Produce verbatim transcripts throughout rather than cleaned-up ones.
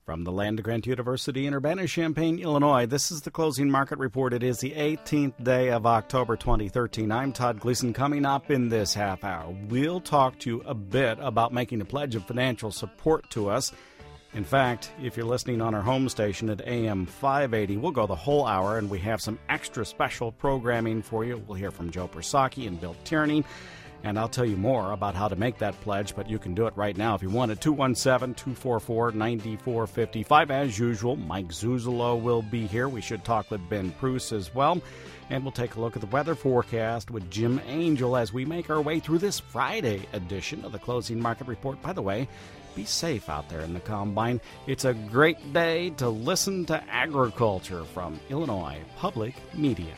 From the land-grant University in Urbana-Champaign, Illinois, this is the Closing Market Report. It is the eighteenth day of October twenty thirteen. I'm Todd Gleason. Coming up in this half hour, we'll talk to you a bit about making a pledge of financial support to us. In fact, if you're listening on our home station at A M five eighty, we'll go the whole hour, and we have some extra special programming for you. We'll hear from Joe Persaki and Bill Tierney. And I'll tell you more about how to make that pledge, but you can do it right now if you want it. two one seven, two four four, nine four five five. As usual, Mike Zuzolo will be here. We should talk with Ben Pruce as well. And we'll take a look at the weather forecast with Jim Angel as we make our way through this Friday edition of the Closing Market Report. By the way, be safe out there in the Combine. It's a great day to listen to agriculture from Illinois Public Media.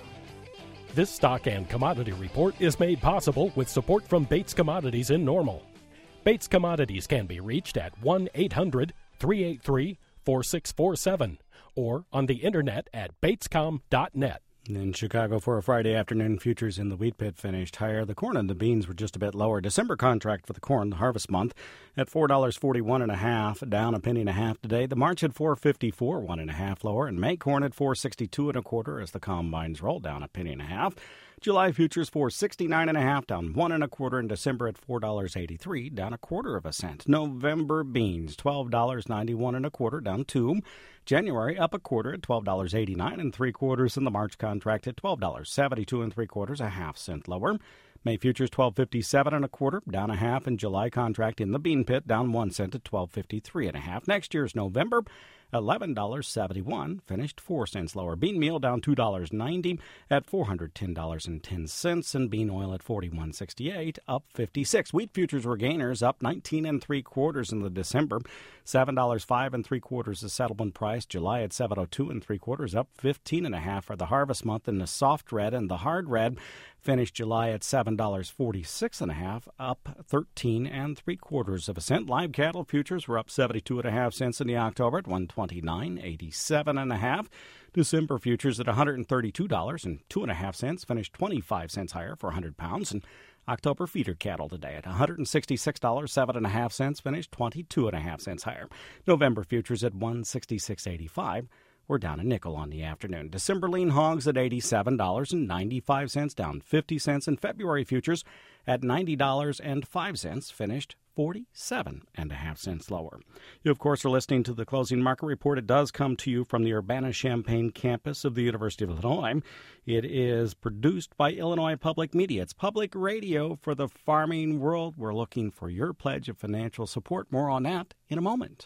This stock and commodity report is made possible with support from Bates Commodities in Normal. Bates Commodities can be reached at one eight hundred, three eight three, four six four seven or on the internet at batescom dot net. In Chicago for a Friday afternoon, futures in the wheat pit finished higher. The corn and the beans were just a bit lower. December contract for the corn, the harvest month, at four dollars and forty-one cents and a half, down a penny and a half today. The March at four fifty-four, one and a half lower, and May corn at four sixty-two and a quarter as the combines roll down a penny and a half. July futures four sixty-nine and a half, down one and a quarter, and December at four dollars and eighty-three, down a quarter of a cent. November beans twelve dollars and ninety-one and a quarter, down two. January up a quarter at twelve dollars and eighty-nine and three quarters, and the March contract at twelve dollars and seventy-two and three quarters, a half cent lower. May futures twelve fifty-seven and a quarter, down a half, and July contract in the bean pit down one cent at twelve fifty-three and a half. Next year's November, eleven dollars and seventy-one cents, finished four cents lower. Bean meal down two dollars and ninety cents at four hundred ten dollars and ten cents, and bean oil at forty-one sixty-eight, up fifty-six. Wheat futures were gainers, up nineteen and three quarters in the December, seven dollars and five and three quarters the settlement price. July at seven oh two and three quarters, up fifteen and a half for the harvest month. And the soft red and the hard red finished July at seven dollars and forty-six and a half, up thirteen and three quarters of a cent. Live cattle futures were up seventy-two and a half cents in the October at one twenty-nine eighty-seven and a half. December futures at one hundred thirty-two dollars and two and a half cents, finished twenty-five cents higher for one hundred pounds. And October feeder cattle today at one hundred sixty-six dollars, seven and a half cents, finished twenty-two and a half cents higher. November futures at one sixty-six eighty-five. We're down a nickel on the afternoon. December lean hogs at eighty-seven dollars and ninety-five cents, down fifty cents. And February futures at ninety dollars and five cents, finished forty-seven and a half cents lower. You, of course, are listening to the Closing Market Report. It does come to you from the Urbana-Champaign campus of the University of Illinois. It is produced by Illinois Public Media. It's public radio for the farming world. We're looking for your pledge of financial support. More on that in a moment.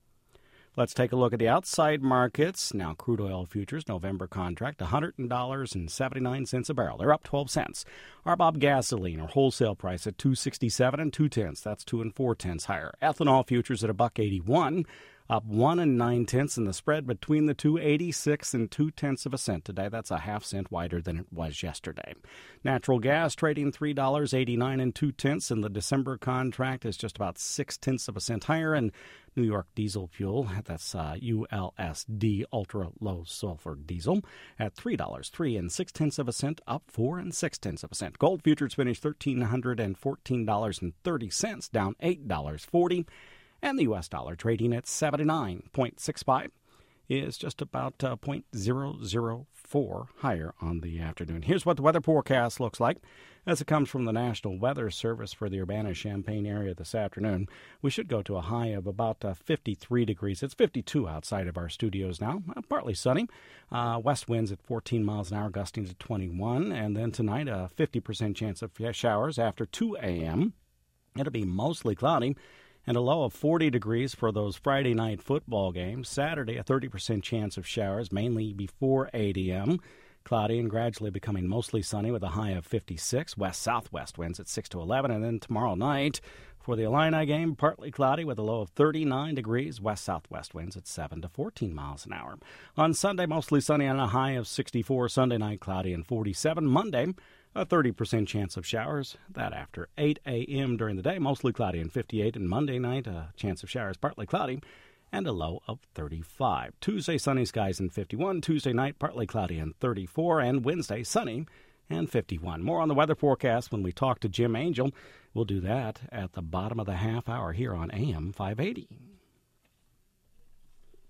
Let's take a look at the outside markets. Now, crude oil futures, November contract, one hundred dollars and seventy-nine cents a barrel. They're up twelve cents. R B O B gasoline, or wholesale price, at two sixty-seven and two tenths. That's two and four tenths higher. Ethanol futures at a buck eighty-one, up one and nine tenths, and the spread between the two, eighty-six and two tenths of a cent today. That's a half cent wider than it was yesterday. Natural gas trading three dollars and eighty-nine and two tenths, and the December contract is just about six tenths of a cent higher. And New York diesel fuel, that's uh, U L S D, ultra low sulfur diesel, at three dollars and three and six tenths of a cent, up four and six tenths of a cent. Gold futures finished one thousand three hundred fourteen dollars and thirty cents, down eight dollars and forty cents. And the U S dollar trading at seventy-nine point six five is just about uh, zero point zero zero four higher on the afternoon. Here's what the weather forecast looks like as it comes from the National Weather Service for the Urbana-Champaign area this afternoon. We should go to a high of about uh, fifty-three degrees. It's fifty-two outside of our studios now. Uh, partly sunny. Uh, west winds at fourteen miles an hour, gusting to twenty-one. And then tonight, a fifty percent chance of showers after two a.m. It'll be mostly cloudy, and a low of forty degrees for those Friday night football games. Saturday, a thirty percent chance of showers, mainly before eight a.m. Cloudy and gradually becoming mostly sunny with a high of fifty-six. West-southwest winds at six to eleven. And then tomorrow night for the Illini game, partly cloudy with a low of thirty-nine degrees. West-southwest winds at seven to fourteen miles an hour. On Sunday, mostly sunny and a high of sixty-four. Sunday night, cloudy and forty-seven. Monday, a thirty percent chance of showers. That after eight a.m. during the day, mostly cloudy and fifty-eight. And Monday night, a chance of showers, partly cloudy, and a low of thirty-five. Tuesday, sunny skies and fifty-one. Tuesday night, partly cloudy and thirty-four. And Wednesday, sunny and fifty-one. More on the weather forecast when we talk to Jim Angel. We'll do that at the bottom of the half hour here on A M five eighty.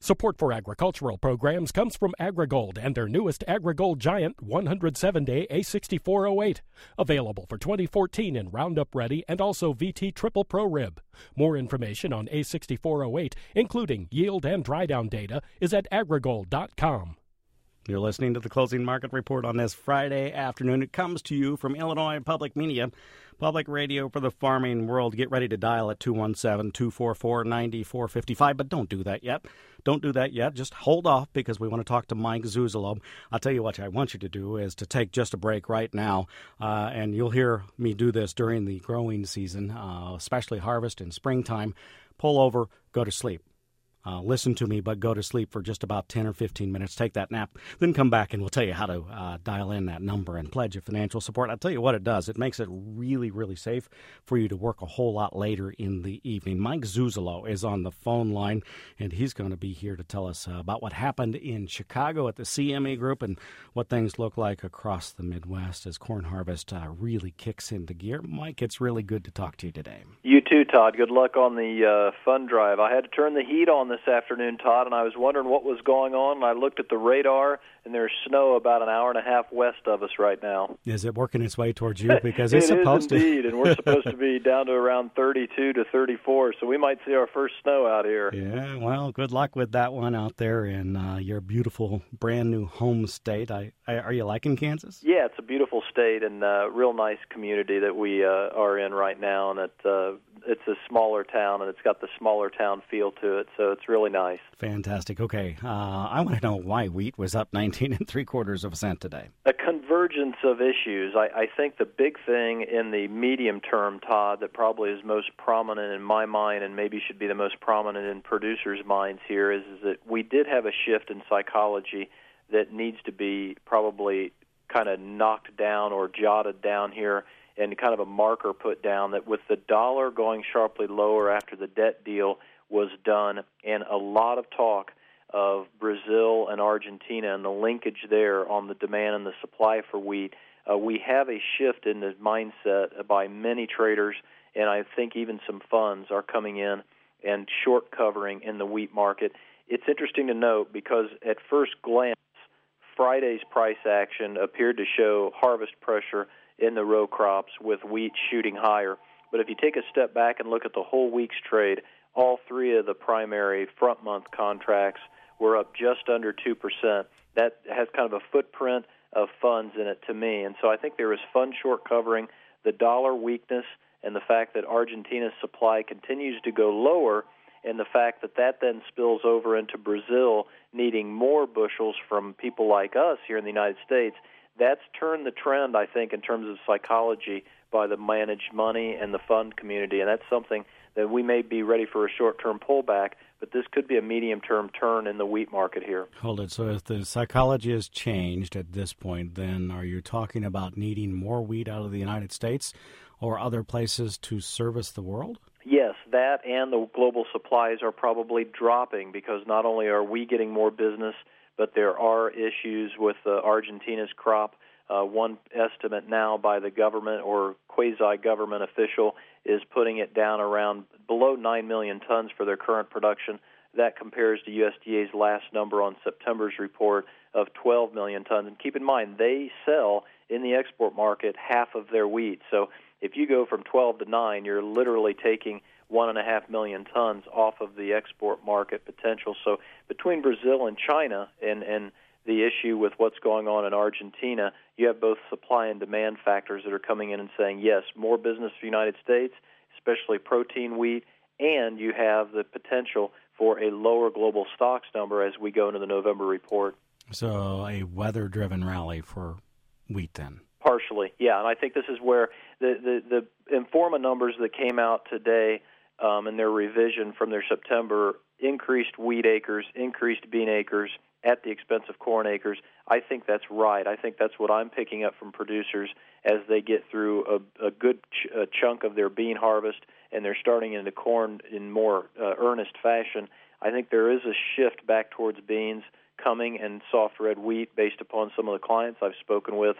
Support for agricultural programs comes from AgriGold and their newest AgriGold Giant one hundred seven day A sixty-four oh eight, available for twenty fourteen in Roundup Ready and also V T Triple Pro Rib. More information on A sixty-four oh eight, including yield and dry down data, is at agrigold dot com. You're listening to the Closing Market Report on this Friday afternoon. It comes to you from Illinois Public Media, public radio for the farming world. Get ready to dial at two one seven, two four four, nine four five five, but don't do that yet. Don't do that yet. Just hold off because we want to talk to Mike Zuzolo. I'll tell you what I want you to do is to take just a break right now, uh, and you'll hear me do this during the growing season, uh, especially harvest and springtime. Pull over, go to sleep. Uh, listen to me, but go to sleep for just about ten or fifteen minutes. Take that nap, then come back and we'll tell you how to uh, dial in that number and pledge your financial support. I'll tell you what it does. It makes it really, really safe for you to work a whole lot later in the evening. Mike Zuzolo is on the phone line, and he's going to be here to tell us uh, about what happened in Chicago at the C M E Group and what things look like across the Midwest as corn harvest uh, really kicks into gear. Mike, it's really good to talk to you today. You too, Todd. Good luck on the uh, fund drive. I had to turn the heat on this afternoon, Todd, and I was wondering what was going on, and I looked at the radar, and there's snow about an hour and a half west of us right now. Is it working its way towards you? Because it's it supposed is indeed, to. and we're supposed to be down to around thirty-two to thirty-four, so we might see our first snow out here. Yeah, well, good luck with that one out there in uh, your beautiful, brand-new home state. I, I, are you liking Kansas? Yeah, it's a beautiful state and a real nice community that we uh, are in right now, and it, uh, it's a smaller town, and it's got the smaller town feel to it, so it's really nice. Fantastic. Okay, uh, I want to know why wheat was up nineteen and three quarters of a cent today. A convergence of issues. I, I think the big thing in the medium term, Todd, that probably is most prominent in my mind and maybe should be the most prominent in producers' minds here is, is that we did have a shift in psychology that needs to be probably kind of knocked down or jotted down here and kind of a marker put down that with the dollar going sharply lower after the debt deal was done and a lot of talk of Brazil and Argentina and the linkage there on the demand and the supply for wheat, uh, we have a shift in the mindset by many traders, and I think even some funds are coming in and short covering in the wheat market. It's interesting to note because at first glance, Friday's price action appeared to show harvest pressure in the row crops with wheat shooting higher. But if you take a step back and look at the whole week's trade, all three of the primary front month contracts were up just under two percent. That has kind of a footprint of funds in it to me. And so I think there is fund short covering, the dollar weakness, and the fact that Argentina's supply continues to go lower, and the fact that that then spills over into Brazil needing more bushels from people like us here in the United States. That's turned the trend, I think, in terms of psychology by the managed money and the fund community, and that's something that we may be ready for a short-term pullback, but this could be a medium-term turn in the wheat market here. Hold it. So if the psychology has changed at this point, then are you talking about needing more wheat out of the United States or other places to service the world? Yes, that and the global supplies are probably dropping because not only are we getting more business, but there are issues with uh, Argentina's crop. Uh, one estimate now by the government or quasi-government official is putting it down around below nine million tons for their current production. That compares to U S D A's last number on September's report of twelve million tons. And keep in mind, they sell in the export market half of their wheat. So if you go from twelve to nine, you're literally taking one and a half million tons off of the export market potential. So between Brazil and China and, and the issue with what's going on in Argentina, you have both supply and demand factors that are coming in and saying, yes, more business for the United States, especially protein wheat, and you have the potential for a lower global stocks number as we go into the November report. So a weather-driven rally for wheat then? Partially, yeah, and I think this is where the, the, the Informa numbers that came out today um, in their revision from their September increased wheat acres, increased bean acres at the expense of corn acres. I think that's right. I think that's what I'm picking up from producers as they get through a, a good ch- a chunk of their bean harvest and they're starting into corn in more uh, earnest fashion. I think there is a shift back towards beans coming and soft red wheat based upon some of the clients I've spoken with. And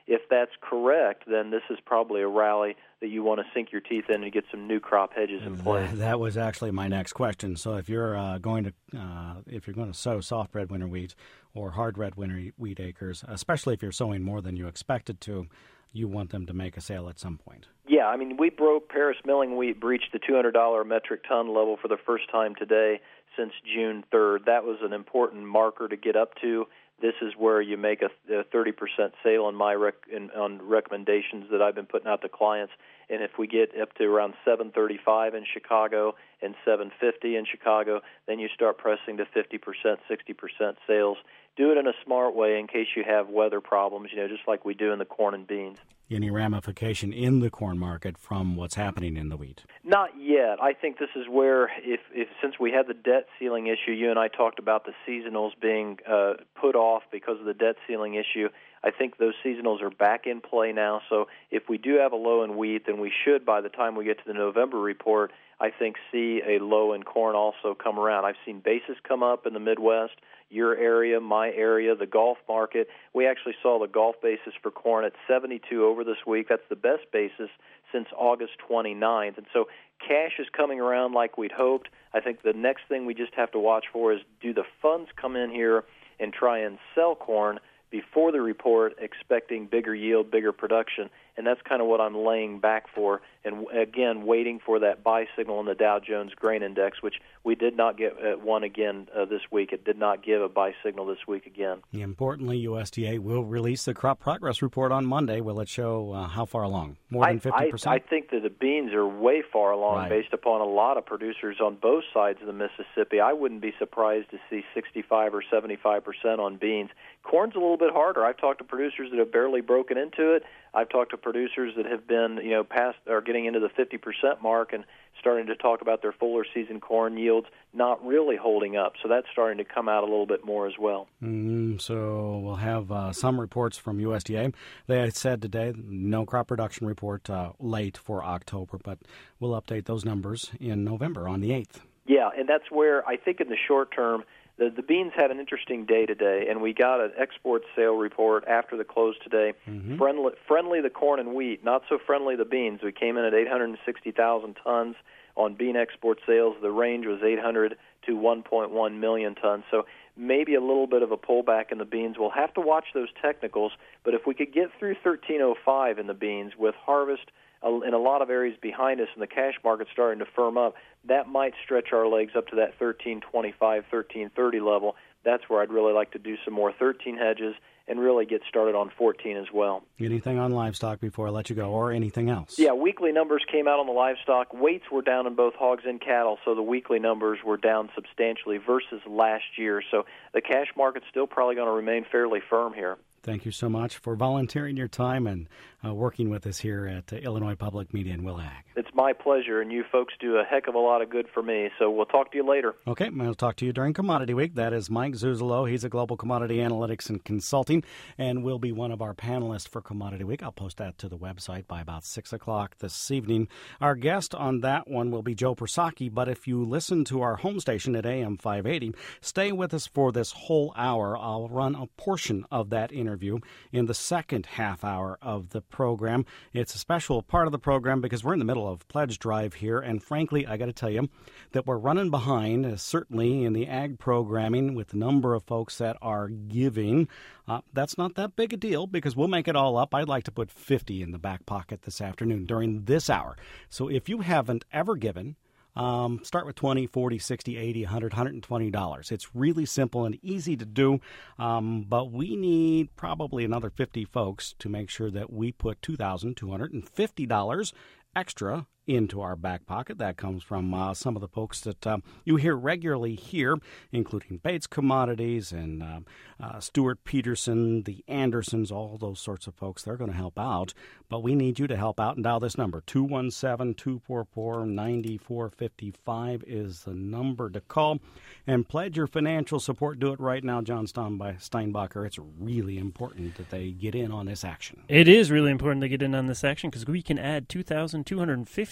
if that's correct, then this is probably a rally that you want to sink your teeth in and get some new crop hedges in place. That, that was actually my next question. So if you're uh, going to uh, if you're going to sow soft red winter wheat or hard red winter wheat acres, especially if you're sowing more than you expected to, you want them to make a sale at some point. Yeah, I mean, we broke Paris milling wheat, breached the two hundred dollars a metric ton level for the first time today since June third. That was an important marker to get up to. This is where you make a, a thirty percent sale on my rec, in, on recommendations that I've been putting out to clients. And if we get up to around seven thirty-five in Chicago and seven fifty in Chicago, then you start pressing to fifty percent, sixty percent sales. Do it in a smart way in case you have weather problems, you know, just like we do in the corn and beans. Any ramification in the corn market from what's happening in the wheat? Not yet. I think this is where, if, if since we had the debt ceiling issue, you and I talked about the seasonals being uh, put off because of the debt ceiling issue. I think those seasonals are back in play now. So if we do have a low in wheat, then we should, by the time we get to the November report, I think see a low in corn also come around. I've seen basis come up in the Midwest, your area, my area, the Gulf market. We actually saw the Gulf basis for corn at seventy-two over this week. That's the best basis since August twenty-ninth. And so cash is coming around like we'd hoped. I think the next thing we just have to watch for is, do the funds come in here and try and sell corn before the report, expecting bigger yield, bigger production? And that's kind of what I'm laying back for, and again, waiting for that buy signal in the Dow Jones Grain Index, which we did not get uh, one again uh, this week. It did not give a buy signal this week again. Importantly, U S D A will release the crop progress report on Monday. Will it show uh, how far along? More than fifty percent? I, I, I think that the beans are way far along, right, based upon a lot of producers on both sides of the Mississippi. I wouldn't be surprised to see sixty-five or seventy-five percent on beans. Corn's a little bit harder. I've talked to producers that have barely broken into it. I've talked to producers that have been, you know, past or getting into the fifty percent mark and starting to talk about their fuller season corn yields not really holding up. So that's starting to come out a little bit more as well. Mm, so we'll have uh, some reports from U S D A. They said today no crop production report uh, late for October, but we'll update those numbers in November on the eighth. Yeah, and that's where I think in the short term, The, the beans had an interesting day today, and we got an export sale report after the close today. Mm-hmm. Friendly, friendly the corn and wheat, not so friendly the beans. We came in at eight hundred sixty thousand tons on bean export sales. The range was eight hundred to one point one million tons. So maybe a little bit of a pullback in the beans. We'll have to watch those technicals, but if we could get through thirteen oh five in the beans with harvest in a lot of areas behind us and the cash market starting to firm up, that might stretch our legs up to that thirteen twenty-five, thirteen thirty level. That's where I'd really like to do some more thirteen hedges and really get started on fourteen as well. Anything on livestock before I let you go, or anything else? Yeah, weekly numbers came out on the livestock. Weights were down in both hogs and cattle, so the weekly numbers were down substantially versus last year. So the cash market's still probably going to remain fairly firm here. Thank you so much for volunteering your time and uh, working with us here at uh, Illinois Public Media and WillAg. It's my pleasure, and you folks do a heck of a lot of good for me, so we'll talk to you later. Okay, we'll talk to you during Commodity Week. That is Mike Zuzolo. He's a Global Commodity Analytics and Consulting, and will be one of our panelists for Commodity Week. I'll post that to the website by about six o'clock this evening. Our guest on that one will be Joe Persaki, but if you listen to our home station at A M five eighty, stay with us for this whole hour. I'll run a portion of that interview in the second half hour of the program. It's a special part of the program because we're in the middle of pledge drive here, and frankly, I got to tell you that we're running behind, uh, certainly in the ag programming, with the number of folks that are giving. Uh, that's not that big a deal because we'll make it all up. I'd like to put fifty in the back pocket this afternoon during this hour. So if you haven't ever given, Um, start with twenty, forty, sixty, eighty, one hundred, one hundred twenty dollars. It's really simple and easy to do, um, but we need probably another fifty folks to make sure that we put two thousand two hundred fifty dollars extra into our back pocket. That comes from uh, some of the folks that uh, you hear regularly here, including Bates Commodities and uh, uh, Stuart Peterson, the Andersons, all those sorts of folks. They're going to help out, but we need you to help out and dial this number. two one seven, two four four, nine four five five is the number to call, and pledge your financial support. Do it right now, John Steinbacher. It's really important that they get in on this action. It is really important to get in on this action because we can add two thousand two hundred fifty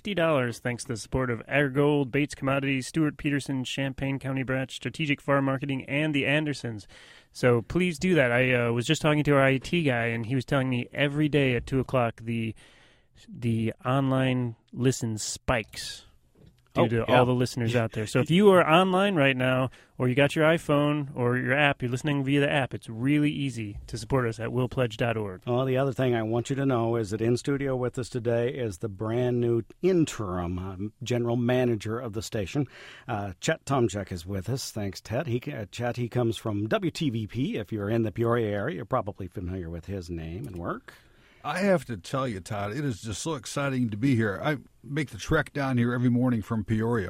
fifty dollars thanks to the support of AgriGold, Bates Commodities, Stuart Peterson, Champaign County Branch, Strategic Farm Marketing, and the Andersons. So please do that. I uh, was just talking to our I T guy, and he was telling me every day at two o'clock the the online listen spikes due oh, to yeah. all the listeners out there. So if you are online right now, or you got your iPhone or your app, you're listening via the app, it's really easy to support us at will pledge dot org. Well, the other thing I want you to know is that in studio with us today is the brand new interim um, general manager of the station. Uh, Chet Tomczyk is with us. Thanks, Ted. He, uh, Chet, he comes from W T V P. If you're in the Peoria area, you're probably familiar with his name and work. I have to tell you, Todd, it is just so exciting to be here. I make the trek down here every morning from Peoria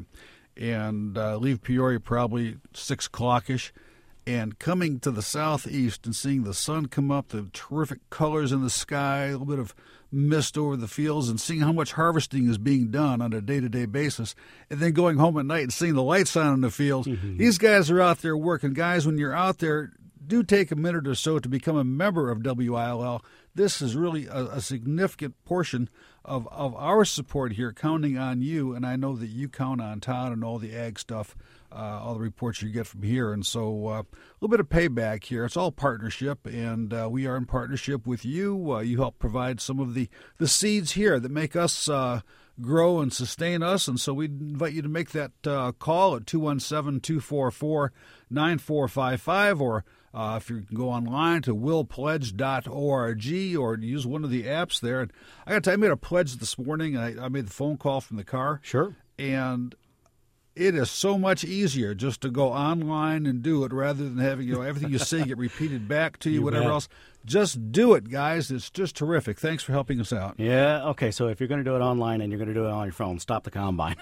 and uh, leave Peoria probably six o'clock-ish. And coming to the southeast and seeing the sun come up, the terrific colors in the sky, a little bit of mist over the fields, and seeing how much harvesting is being done on a day-to-day basis, and then going home at night and seeing the lights on in the fields. Mm-hmm. These guys are out there working. Guys, when you're out there, do take a minute or so to become a member of W I L L. This is really a, a significant portion of, of our support here, counting on you, and I know that you count on Todd and all the ag stuff, uh, all the reports you get from here. And so uh, a little bit of payback here. It's all partnership, and uh, we are in partnership with you. Uh, you help provide some of the, the seeds here that make us uh, grow and sustain us, and so we invite you to make that uh, call at two one seven, two four four, nine four five five, or Uh, if you can go online to will pledge dot org or use one of the apps there. And I got to tell you, I made a pledge this morning. I, I made the phone call from the car. Sure. And it is so much easier just to go online and do it rather than having, you know, everything you say get repeated back to you, you whatever bet. else. Just do it, guys. It's just terrific. Thanks for helping us out. Yeah, okay, so if you're going to do it online and you're going to do it on your phone, stop the combine.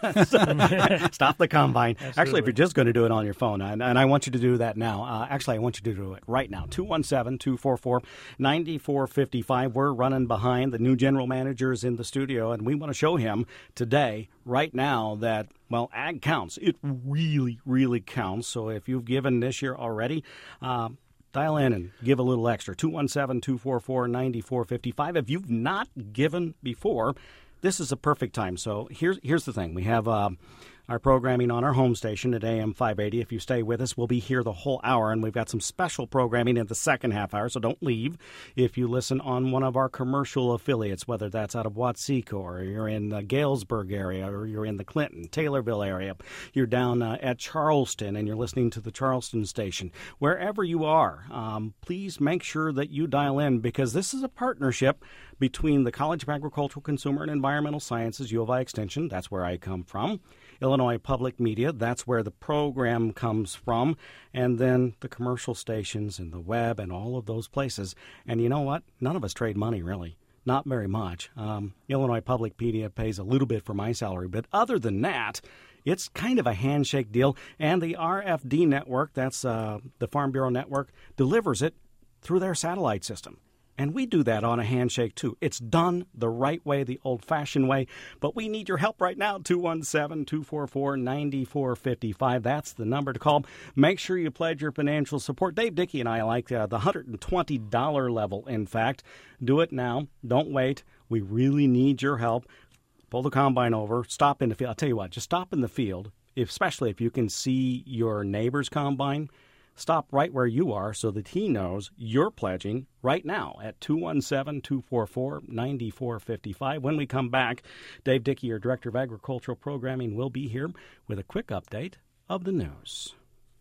Stop the combine. Absolutely. Actually, if you're just going to do it on your phone, and, and I want you to do that now. Uh, actually, I want you to do it right now. two one seven, two four four, nine four five five. We're running behind. The new general manager is in the studio, and we want to show him today, right now, that, well, ag counts. It really, really counts. So if you've given this year already, um, dial in and give a little extra. two one seven, two four four, nine four five five. If you've not given before, this is a perfect time. So here's here's the thing. We have uh, our programming on our home station at A M five eighty. If you stay with us, we'll be here the whole hour, and we've got some special programming in the second half hour, so don't leave. If you listen on one of our commercial affiliates, whether that's out of Watseko, or you're in the Galesburg area, or you're in the Clinton, Taylorville area, you're down uh, at Charleston, and you're listening to the Charleston station, wherever you are, um, please make sure that you dial in, because this is a partnership between the College of Agricultural, Consumer, and Environmental Sciences, U of I Extension, that's where I come from, Illinois Public Media, that's where the program comes from, and then the commercial stations and the web and all of those places. And you know what? None of us trade money, really. Not very much. Um, Illinois Public Media pays a little bit for my salary, but other than that, it's kind of a handshake deal. And the R F D network, that's uh, the Farm Bureau Network, delivers it through their satellite system. And we do that on a handshake, too. It's done the right way, the old-fashioned way. But we need your help right now, two one seven, two four four, nine four five five. That's the number to call. Make sure you pledge your financial support. Dave Dickey and I like uh, the one hundred twenty dollars level, in fact. Do it now. Don't wait. We really need your help. Pull the combine over. Stop in the field. I'll tell you what, just stop in the field, especially if you can see your neighbor's combine. Stop right where you are so that he knows you're pledging right now at two one seven, two four four, nine four five five. When we come back, Dave Dickey, your Director of Agricultural Programming, will be here with a quick update of the news.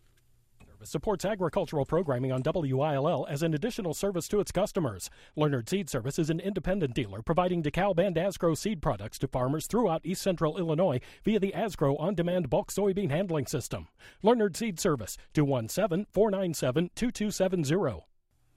Supports agricultural programming on W I L L as an additional service to its customers. Leonard Seed Service is an independent dealer providing DeKalb and Asgrow seed products to farmers throughout East Central Illinois via the Asgrow On-Demand Bulk Soybean Handling System. Leonard Seed Service, two one seven, four nine seven, two two seven zero.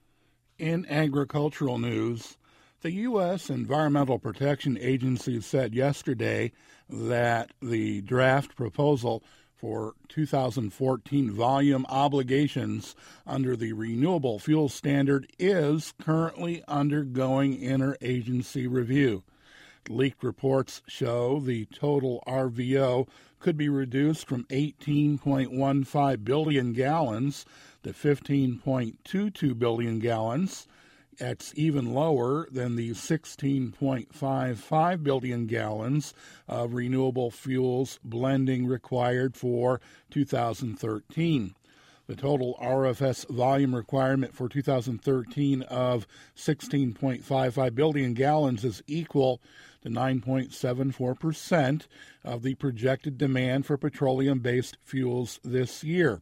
In agricultural news, the U S Environmental Protection Agency said yesterday that the draft proposal for two thousand fourteen volume obligations under the Renewable Fuel Standard is currently undergoing interagency review. Leaked reports show the total R V O could be reduced from eighteen point one five billion gallons to fifteen point two two billion gallons. It's even lower than the sixteen point five five billion gallons of renewable fuels blending required for two thousand thirteen. The total R F S volume requirement for two thousand thirteen of sixteen point five five billion gallons is equal to nine point seven four percent of the projected demand for petroleum-based fuels this year.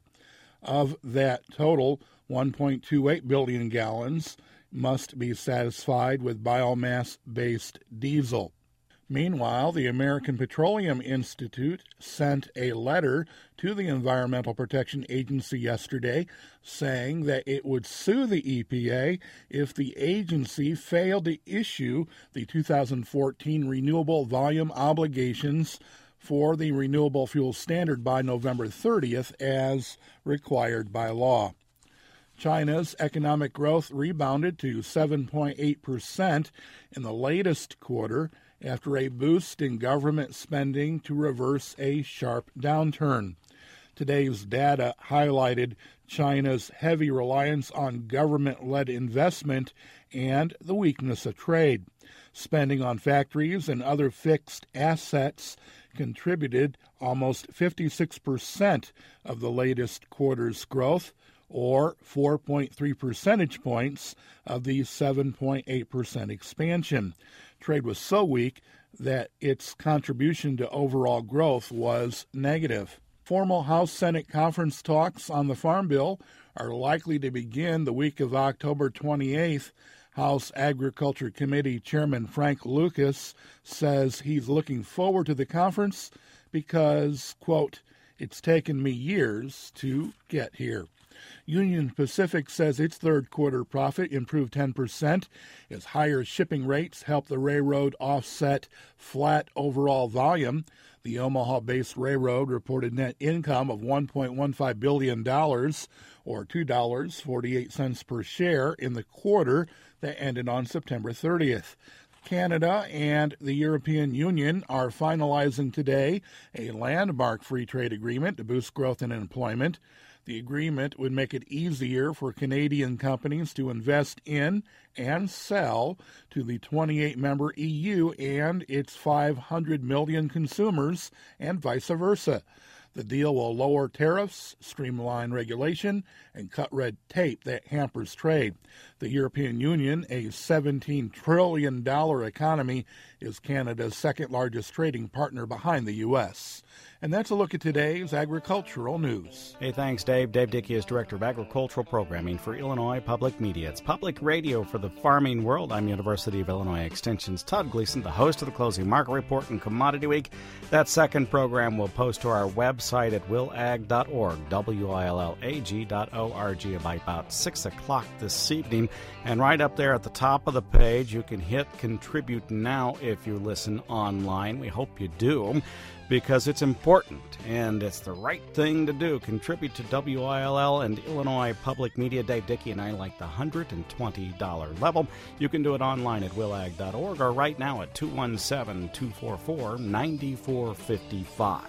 Of that total, one point two eight billion gallons must be satisfied with biomass-based diesel. Meanwhile, the American Petroleum Institute sent a letter to the Environmental Protection Agency yesterday saying that it would sue the E P A if the agency failed to issue the two thousand fourteen renewable volume obligations for the Renewable Fuel Standard by November thirtieth as required by law. China's economic growth rebounded to seven point eight percent in the latest quarter after a boost in government spending to reverse a sharp downturn. Today's data highlighted China's heavy reliance on government-led investment and the weakness of trade. Spending on factories and other fixed assets contributed almost fifty-six percent of the latest quarter's growth, or four point three percentage points of the seven point eight percent expansion. Trade was so weak that its contribution to overall growth was negative. Formal House-Senate conference talks on the Farm Bill are likely to begin the week of October twenty-eighth. House Agriculture Committee Chairman Frank Lucas says he's looking forward to the conference because, quote, "it's taken me years to get here." Union Pacific says its third quarter profit improved ten percent as higher shipping rates helped the railroad offset flat overall volume. The Omaha-based railroad reported net income of one point one five billion dollars, or two dollars and forty-eight cents per share in the quarter that ended on September thirtieth. Canada and the European Union are finalizing today a landmark free trade agreement to boost growth and employment. The agreement would make it easier for Canadian companies to invest in and sell to the twenty-eight member E U and its five hundred million consumers, and vice versa. The deal will lower tariffs, streamline regulation, and cut red tape that hampers trade. The European Union, a seventeen trillion dollars economy, is Canada's second-largest trading partner behind the U S And that's a look at today's agricultural news. Hey, thanks, Dave. Dave Dickey is Director of Agricultural Programming for Illinois Public Media. It's public radio for the farming world. I'm University of Illinois Extension's Todd Gleason, the host of the Closing Market Report and Commodity Week. That second program we'll post to our website at willag dot org, W I L L A G dot O R G, by about six o'clock this evening. And right up there at the top of the page, you can hit Contribute Now if you listen online. We hope you do, because it's important and it's the right thing to do. Contribute to W I L L and Illinois Public Media. Dave Dickey and I like the one hundred twenty dollars level. You can do it online at willag dot org or right now at two one seven, two four four, nine four five five.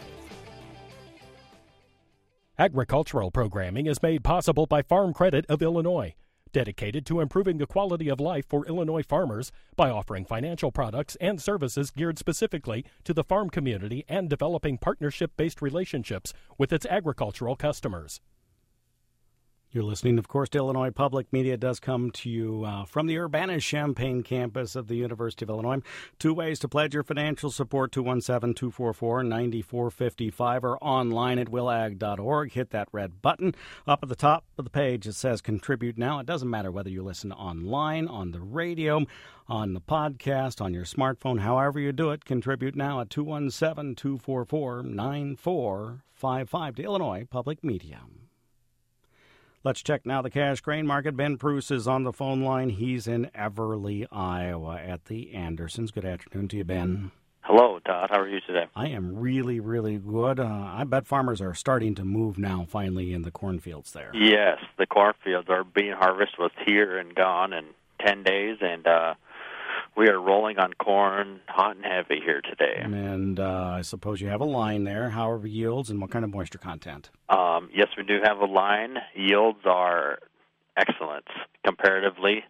Agricultural programming is made possible by Farm Credit of Illinois, dedicated to improving the quality of life for Illinois farmers by offering financial products and services geared specifically to the farm community and developing partnership-based relationships with its agricultural customers. You're listening, of course, to Illinois Public Media. It does come to you uh, from the Urbana-Champaign campus of the University of Illinois. Two ways to pledge your financial support: two one seven, two four four, nine four five five or online at willag dot org. Hit that red button. Up at the top of the page, it says Contribute Now. It doesn't matter whether you listen online, on the radio, on the podcast, on your smartphone, however you do it. Contribute now at two one seven, two four four, nine four five five to Illinois Public Media. Let's check now the cash grain market. Ben Pruce is on the phone line. He's in Everly, Iowa at the Andersons. Good afternoon to you, Ben. Hello, Todd. How are you today? I am really, really good. Uh, I bet farmers are starting to move now, finally, in the cornfields there. Yes, the cornfields are being harvested. Was here and gone in ten days, and uh, we are rolling on corn hot and heavy here today. And uh, I suppose you have a line there. How are yields and what kind of moisture content? Um, yes, we do have a line. Yields are excellent comparatively,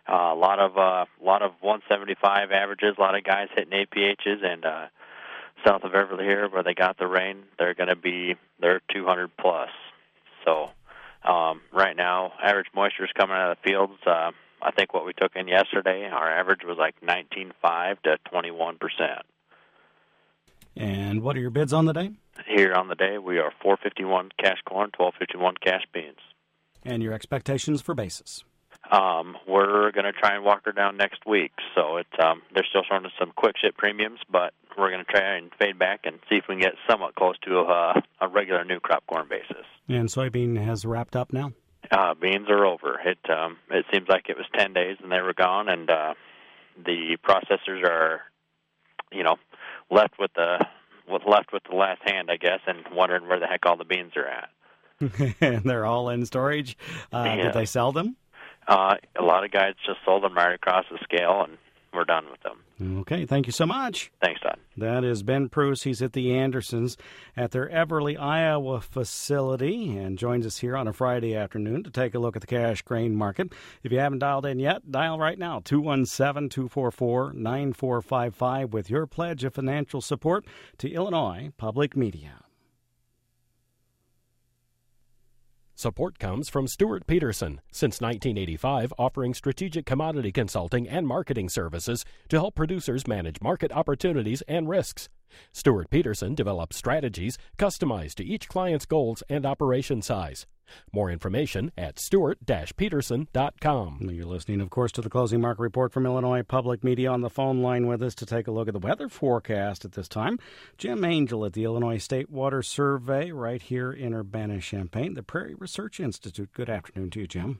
Uh, a lot of uh, a lot of one seventy-five averages. A lot of guys hitting A P H's, and uh, south of Everly here, where they got the rain, they're going to be they're two hundred plus. So um, right now, average moisture is coming out of the fields. Uh, I think what we took in yesterday, our average was like nineteen point five to twenty-one percent. And what are your bids on the day? Here on the day, we are four fifty-one cash corn, twelve fifty-one cash beans. And your expectations for basis? Um, we're going to try and walk her down next week. So it's um, they're still showing us some quick ship premiums, but we're going to try and fade back and see if we can get somewhat close to a, a regular new crop corn basis. And soybean has wrapped up now? Uh, beans are over. It um, it seems like it was ten days and they were gone, and uh, the processors are, you know, left with the with left with the last hand, I guess, and wondering where the heck all the beans are at. And they're all in storage. Uh, yeah. Did they sell them? Uh, a lot of guys just sold them right across the scale, and we're done with them. Okay, thank you so much. Thanks, Todd. That is Ben Pruce. He's at the Andersons at their Everly, Iowa facility and joins us here on a Friday afternoon to take a look at the cash grain market. If you haven't dialed in yet, dial right now, two one seven, two four four, nine four five five with your pledge of financial support to Illinois Public Media. Support comes from Stuart Peterson, since nineteen eighty-five offering strategic commodity consulting and marketing services to help producers manage market opportunities and risks. Stuart Peterson develops strategies customized to each client's goals and operation size. More information at stewart dash peterson dot com. You're listening, of course, to the Closing Market Report from Illinois Public Media. On the phone line with us to take a look at the weather forecast at this time, Jim Angel at the Illinois State Water Survey right here in Urbana-Champaign, the Prairie Research Institute. Good afternoon to you, Jim.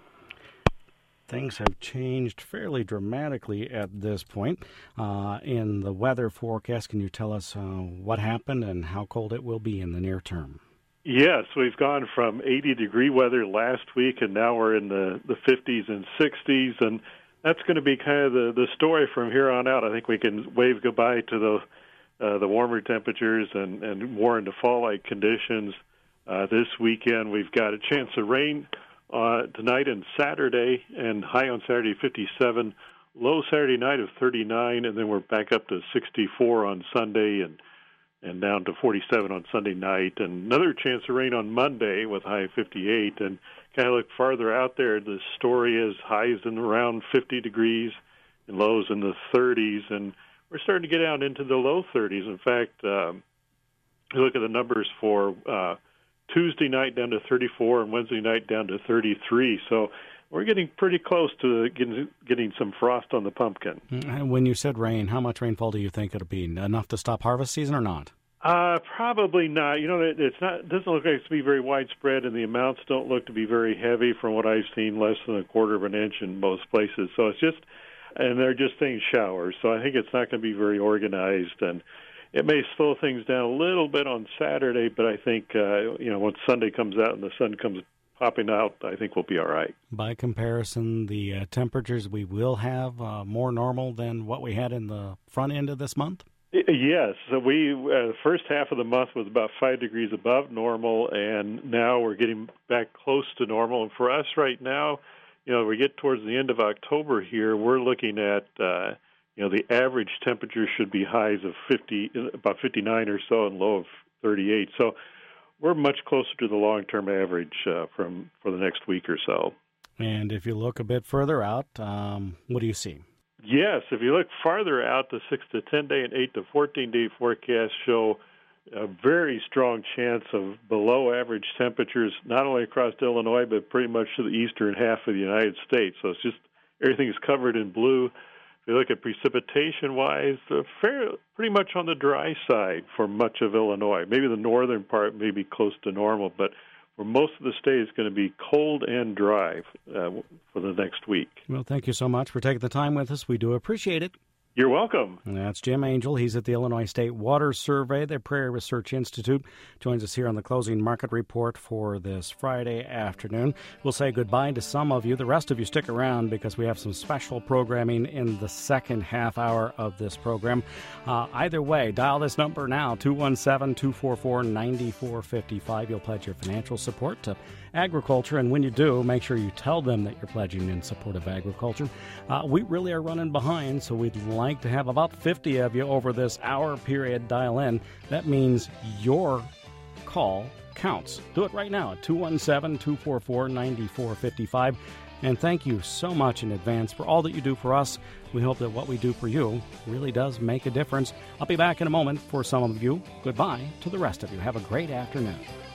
Things have changed fairly dramatically at this point uh, in the weather forecast. Can you tell us uh, what happened and how cold it will be in the near term? Yes, we've gone from eighty-degree weather last week, and now we're in the, the fifties and sixties, and that's going to be kind of the, the story from here on out. I think we can wave goodbye to the uh, the warmer temperatures and, and more into fall-like conditions. Uh, this weekend, we've got a chance of rain uh, tonight and Saturday, and high on Saturday, fifty-seven, low Saturday night of thirty-nine, and then we're back up to sixty-four on Sunday, and and down to forty-seven on Sunday night, and another chance of rain on Monday with high of fifty-eight. And kind of look farther out there, the story is highs in around fifty degrees and lows in the thirties, and we're starting to get out into the low thirties. In fact, um, you look at the numbers for uh, Tuesday night down to thirty-four and Wednesday night down to thirty-three. So we're getting pretty close to getting, getting some frost on the pumpkin. When you said rain, how much rainfall do you think it'll be? Enough to stop harvest season or not? Uh, probably not. You know, it, it's not. It doesn't look like it's to be very widespread, and the amounts don't look to be very heavy from what I've seen, less than a quarter of an inch in most places. So it's just, and they're just saying showers. So I think it's not going to be very organized, and it may slow things down a little bit on Saturday, but I think, uh, you know, once Sunday comes out and the sun comes popping out, I think we'll be all right. By comparison, the uh, temperatures we will have uh, more normal than what we had in the front end of this month? Yes. So we, uh, the first half of the month was about five degrees above normal, and now we're getting back close to normal. And for us right now, you know, we get towards the end of October here, we're looking at, uh, you know, the average temperature should be highs of fifty, about fifty-nine or so, and low of thirty-eight. So we're much closer to the long-term average uh, from for the next week or so. And if you look a bit further out, um, what do you see? Yes, if you look farther out, the six to ten day and eight to fourteen day forecasts show a very strong chance of below-average temperatures, not only across Illinois, but pretty much to the eastern half of the United States. So it's just everything is covered in blue. If you look at precipitation-wise, uh, fair, pretty much on the dry side for much of Illinois. Maybe the northern part may be close to normal, but for most of the state, it's going to be cold and dry uh, for the next week. Well, thank you so much for taking the time with us. We do appreciate it. You're welcome. And that's Jim Angel. He's at the Illinois State Water Survey. The Prairie Research Institute joins us here on the Closing Market Report for this Friday afternoon. We'll say goodbye to some of you. The rest of you stick around because we have some special programming in the second half hour of this program. Uh, either way, dial this number now, two one seven, two four four, nine four five five. You'll pledge your financial support to agriculture, and when you do, make sure you tell them that you're pledging in support of agriculture. Uh, we really are running behind, so we'd like to have about fifty of you over this hour period dial in. That means your call counts. Do it right now at two one seven, two four four, nine four five five. And thank you so much in advance for all that you do for us. We hope that what we do for you really does make a difference. I'll be back in a moment for some of you. Goodbye to the rest of you. Have a great afternoon.